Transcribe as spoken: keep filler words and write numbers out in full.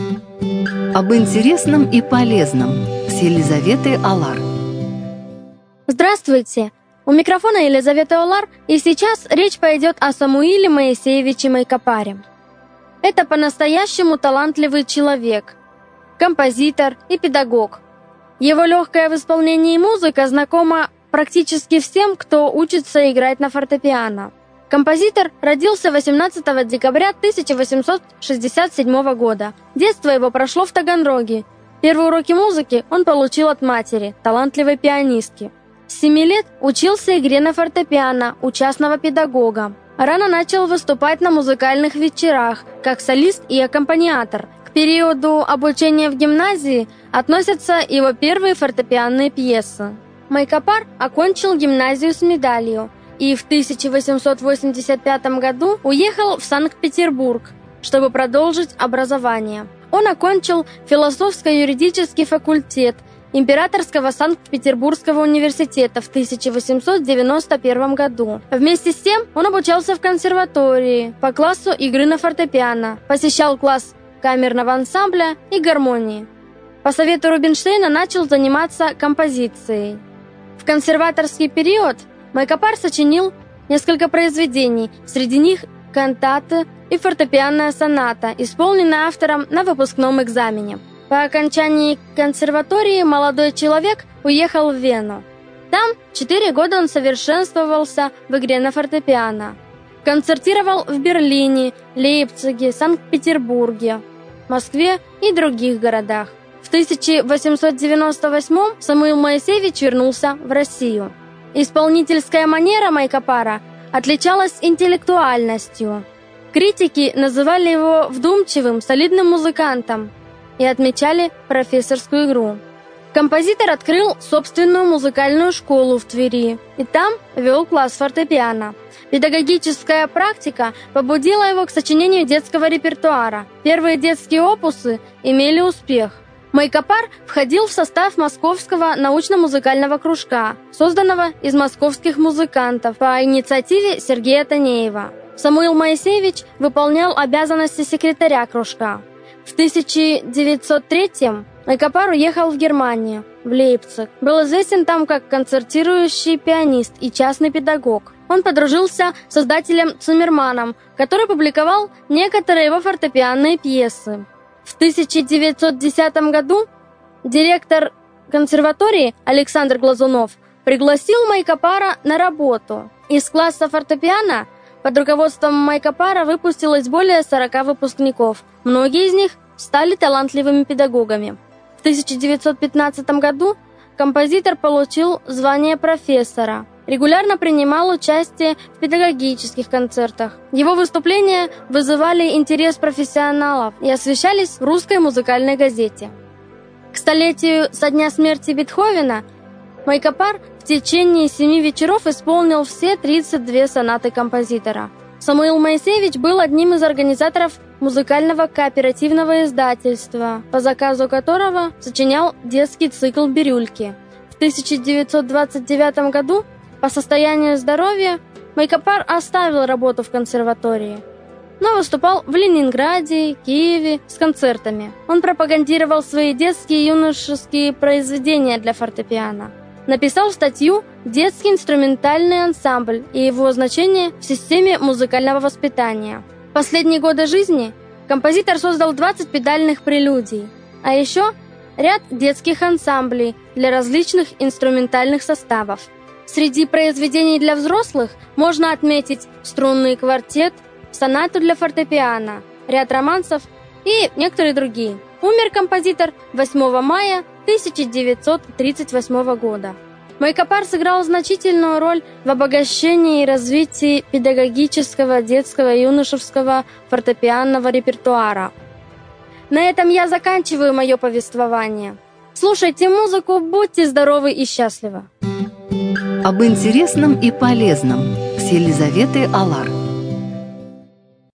Об интересном и полезном с Елизаветой Алар. Здравствуйте! У микрофона Елизавета Алар, и сейчас речь пойдет о Самуиле Моисеевиче Майкопаре. Это по-настоящему талантливый человек, композитор и педагог. Его легкая в исполнении музыка знакома практически всем, кто учится играть на фортепиано. Композитор родился восемнадцатого декабря тысяча восемьсот шестьдесят седьмого года. Детство его прошло в Таганроге. Первые уроки музыки он получил от матери, талантливой пианистки. С семи лет учился игре на фортепиано у частного педагога. Рано начал выступать на музыкальных вечерах, как солист и аккомпаниатор. К периоду обучения в гимназии относятся его первые фортепианные пьесы. Майкопар окончил гимназию с медалью и в тысяча восемьсот восемьдесят пятом году уехал в Санкт-Петербург, чтобы продолжить образование. Он окончил философско-юридический факультет Императорского Санкт-Петербургского университета в тысяча восемьсот девяносто первом году. Вместе с тем он обучался в консерватории по классу игры на фортепиано, посещал класс камерного ансамбля и гармонии. По совету Рубинштейна начал заниматься композицией. В консерваторский период Майкопар сочинил несколько произведений, среди них кантаты и фортепианная соната, исполненная автором на выпускном экзамене. По окончании консерватории молодой человек уехал в Вену. Там четыре года он совершенствовался в игре на фортепиано. Концертировал в Берлине, Лейпциге, Санкт-Петербурге, Москве и других городах. В тысяча восемьсот девяносто восьмом Самуил Моисеевич вернулся в Россию. Исполнительская манера Майкопара отличалась интеллектуальностью. Критики называли его вдумчивым, солидным музыкантом и отмечали профессорскую игру. Композитор открыл собственную музыкальную школу в Твери и там вел класс фортепиано. Педагогическая практика побудила его к сочинению детского репертуара. Первые детские опусы имели успех. Майкопар входил в состав Московского научно-музыкального кружка, созданного из московских музыкантов по инициативе Сергея Танеева. Самуил Моисеевич выполнял обязанности секретаря кружка. В тысяча девятьсот третьем Майкопар уехал в Германию, в Лейпциг. Был известен там как концертирующий пианист и частный педагог. Он подружился с создателем Циммерманом, который публиковал некоторые его фортепианные пьесы. В тысяча девятьсот десятом году директор консерватории Александр Глазунов пригласил Майкопара на работу. Из класса фортепиано под руководством Майкопара выпустилось более сорока выпускников. Многие из них стали талантливыми педагогами. В тысяча девятьсот пятнадцатом году композитор получил звание профессора. Регулярно принимал участие в педагогических концертах. Его выступления вызывали интерес профессионалов и освещались в русской музыкальной газете. К столетию со дня смерти Бетховена Майкопар в течение семи вечеров исполнил все тридцать две сонаты композитора. Самуил Моисеевич был одним из организаторов музыкального кооперативного издательства, по заказу которого сочинял детский цикл «Бирюльки». В тысяча девятьсот двадцать девятом году по состоянию здоровья Майкопар оставил работу в консерватории, но выступал в Ленинграде, Киеве с концертами. Он пропагандировал свои детские и юношеские произведения для фортепиано. Написал статью «Детский инструментальный ансамбль и его значение в системе музыкального воспитания». В последние годы жизни композитор создал двадцать педальных прелюдий, а еще ряд детских ансамблей для различных инструментальных составов. Среди произведений для взрослых можно отметить струнный квартет, сонату для фортепиано, ряд романсов и некоторые другие. Умер композитор восьмого мая тысяча девятьсот тридцать восьмого года. Майкопар сыграл значительную роль в обогащении и развитии педагогического, детского и юношеского фортепианного репертуара. На этом я заканчиваю мое повествование. Слушайте музыку, будьте здоровы и счастливы. Об интересном и полезном с Елизаветой Алар.